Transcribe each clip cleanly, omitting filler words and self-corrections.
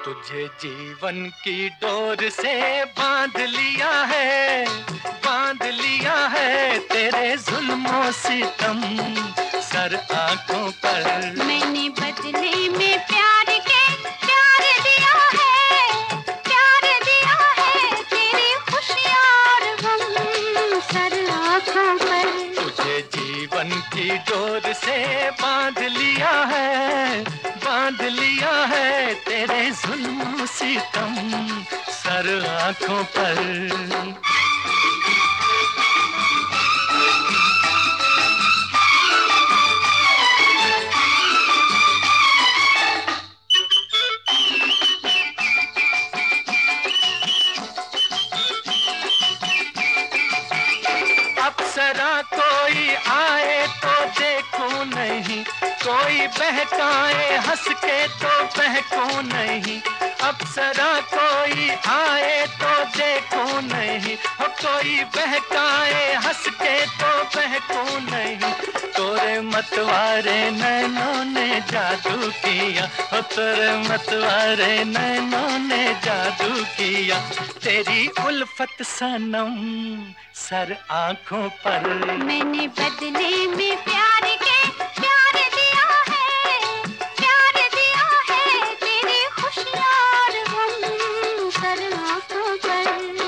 तुझे जीवन की डोर से बांध लिया है तेरे जुल्मों सितम सर आंखों पर। मैंने बदले में प्यार के प्यार दिया है तेरी खुशियाँ और गम सर आंखों पर। तुझे जीवन की डोर से बांध लिया है तेरे जुल्म सितम सर आंखों पर। अप्सरा कोई आए तो देखूं नहीं, कोई बहकाए हंस के तो बहकूं नहीं। अप्सरा कोई आए तो देखूं नहीं, हो कोई बहकाए हंस के तो बहकूं नहीं। तोरे मतवारे नैनों ने जादू किया, हो तोरे मतवारे नैनों ने जादू किया। तेरी उल्फत सनम सर आंखों पर। मैंने बदले में प्यार के प्यार दिया है तेरी खुशियाँ और गम सर आंखों पर।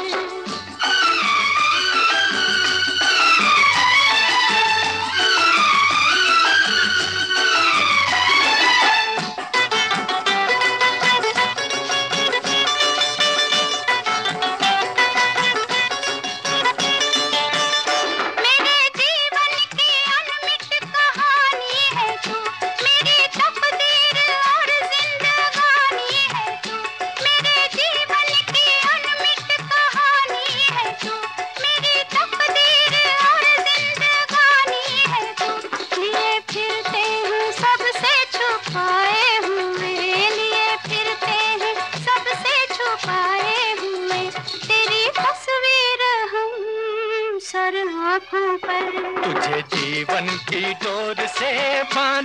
सर आँखों पर। तुझे जीवन की डोर से बांध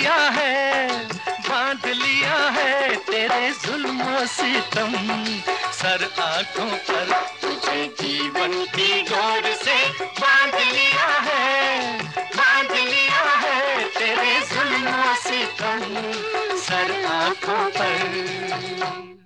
लिया है तेरे जुल्म सितम सर आंखों पर। तुझे जीवन की डोर से बांध लिया है तेरे जुल्म सितम सर आंखों पर।